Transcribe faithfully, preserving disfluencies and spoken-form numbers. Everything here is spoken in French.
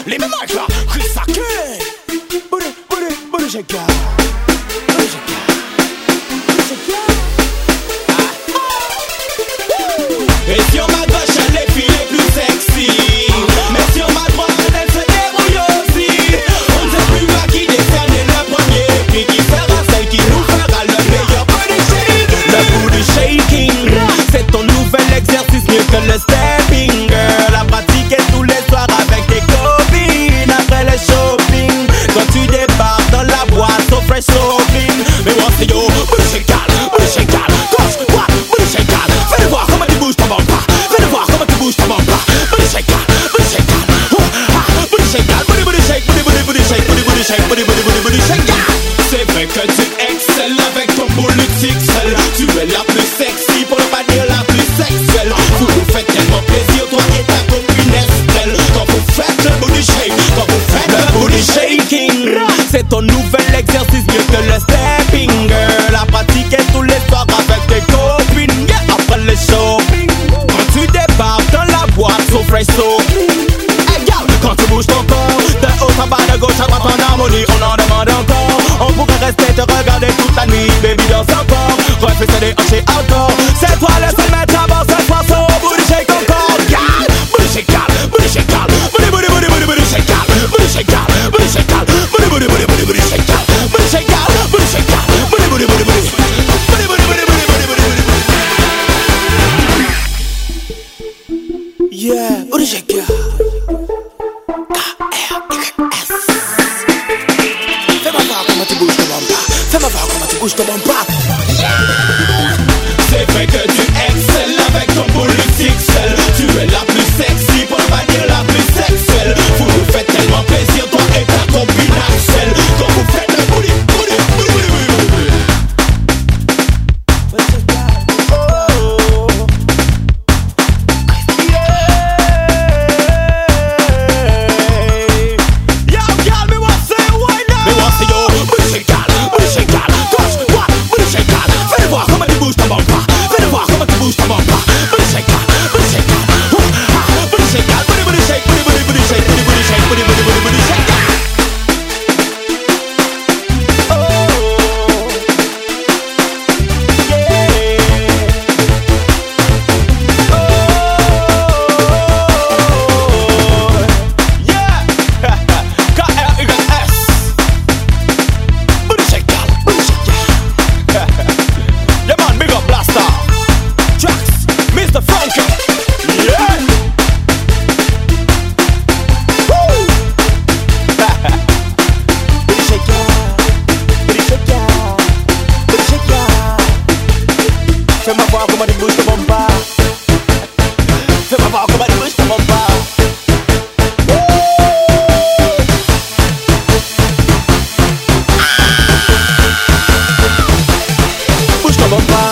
les mêmes mecs là, Chris Sake. Bouddha, Bouddha, Bouddha Shaka. Bouddha Shaka. Bouddha Shaka. Et sur ma gauche, elle est fille les plus sexy. Mais sur ma droite, elle se débrouille aussi. On ne sait plus à qui décerner le premier. Puis qui fera celle qui nous fera le meilleur booty shaking. Le booty shaking, c'est ton nouvel exercice mieux que le stepping. Girl, à pratiquer tous les soirs avec tes copines. Après le shopping, quand tu débarques dans la boîte, so fresh, so clean. Mais moi c'est yo, booty shaking, booty shaking. Gauche, droite, booty shaking. Fais-le voir comment tu bouges ton bamba. Fais-le voir comment tu bouges ton bamba. Booty shaking, booty shaking. Booty shaking, booty booty shake, booty booty booty shake, booty booty shake, booty booty booty booty shake. C'est vrai que tu excelles avec ton booty pixel. Tu es la plus sexy pour ne pas dire la plus sexuelle. Vous vous faites tellement plaisir, toi et ta copine Estelle. Quand vous faites le booty shake, quand vous faites le booty shaking, c'est ton nouvel exercice mieux que le stepping. Girl, à pratiquer tous les soirs avec tes copines. Yeah, après le shopping, quand tu débarques dans la boîte, so fresh, so clean. Hey girl, quand tu bouges ton corps, de haut en bas, de gauche à droite en harmonie, on en demande encore. On pourrait rester te regarder toute la nuit, baby danse encore. Refais des hanches outdoor. C'est toi le seul maître à bord ce soir, so booty shake encore. Girl, booty shake, girl, booty shake, girl. Booty, booty, booty, booty, booty shake, girl. Booty shake, girl, booty shake, girl. Booty, booty, booty, booty, booty shake, girl. Booty shake, girl, booty shake, girl. Booty, booty, booty, booty. Booty, booty, booty, booty, booty, booty, booty. Yeah, booty shake, girl. Comment tu bouges ton bamba. Fais-moi voir comment tu bouges ton bamba. C'est vrai que tu excelles avec ton booty pixel. Tu es la plus sexy pour ne pas dire la plus sexuelle. Vous nous faites tellement plaisir, toi et ta copine Axel. Quand vous faites le booty, booty, booty, booty, booty, booty. Fais-moi voir comment tu bouges ton bamba. Fais-moi voir comment tu bouges ton bamba. Bouge ton bamba.